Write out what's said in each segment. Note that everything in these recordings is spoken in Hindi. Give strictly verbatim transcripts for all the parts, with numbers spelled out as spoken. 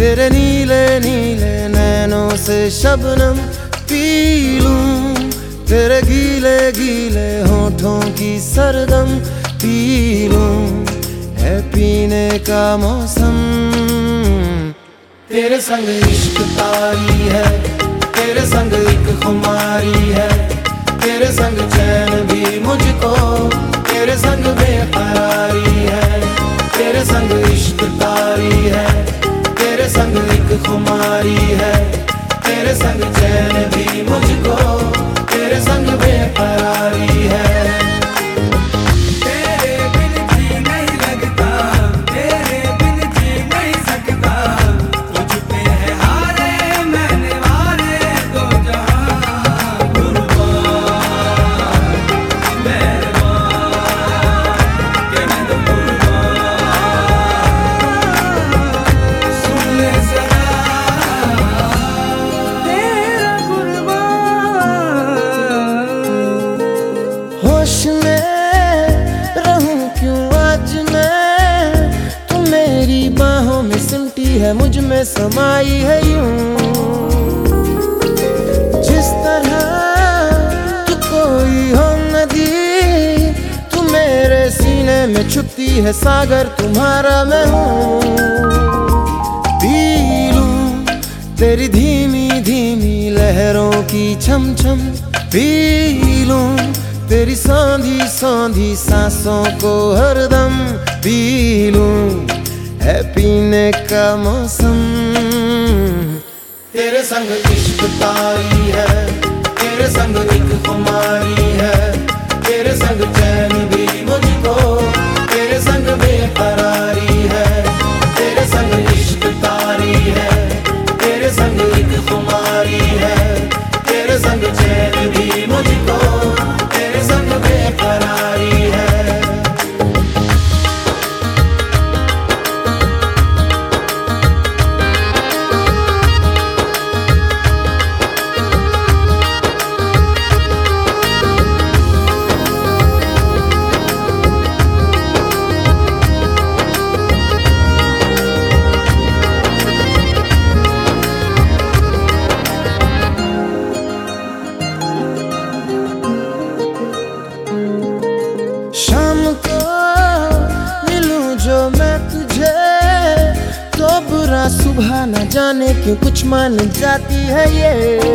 तेरे नीले नीले नैनों से शबनम पी लूं, तेरे गीले गीले होठों की सरगम पी लूं, है पीने का मौसम। तेरे संग इश्क तारी है, तेरे संग एक खुमारी है, तेरे संग चैन भी मुझको, तेरे संग बेकरारी है। तेरे संग इश्क तारी है, तेरे संग एक खुमारी है, तेरे संग चैन भी मुझको, तेरे संग बेकरारी है। होश में रहूं क्यों आज मैं, तू मेरी बाहों में सिमटी है, मुझ में समाई है यूं। जिस तरह तू कोई हो नदी, तू मेरे सीने में छुपती है सागर, तुम्हारा मैं हूँ। पी लूं तेरी धीमी धीमी लहरों की छम छम, पी लूं तेरी सौंधी सौंधी सांसों को हरदम, पी लूं है पीने का मौसम। तेरे संग इश्क तारी है, तेरे संग एक खुमारी है, तेरे संग चैन भी मुझको, तेरे संग बेकरारी है। तेरे संग इश्क तारी है, तेरे संग एक खुमारी है, तेरे संग चैन भी मुझको, तेरे संग बेकरारी है। शाम को मिलूं जो मैं तुझे, तो बुरा सुबह न जाने क्यों कुछ मान जाती है ये।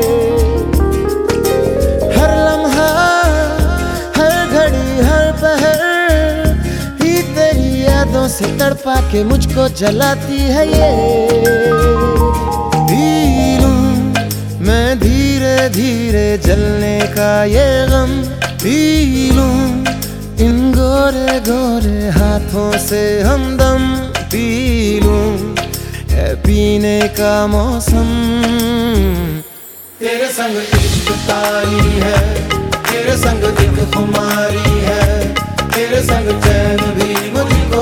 हर लम्हा हर घड़ी हर पहर ही तेरी यादों से तड़पा के मुझको जलाती है ये। पी लूं मैं धीरे धीरे जलने का ये गम, पी लूं इन गोरे गोरे हाथों से हमदम, पी लूं है पीने का मौसम। तेरे संग इश्क तारी है, तेरे संग एक खुमारी है, तेरे संग चैन भी मुझको,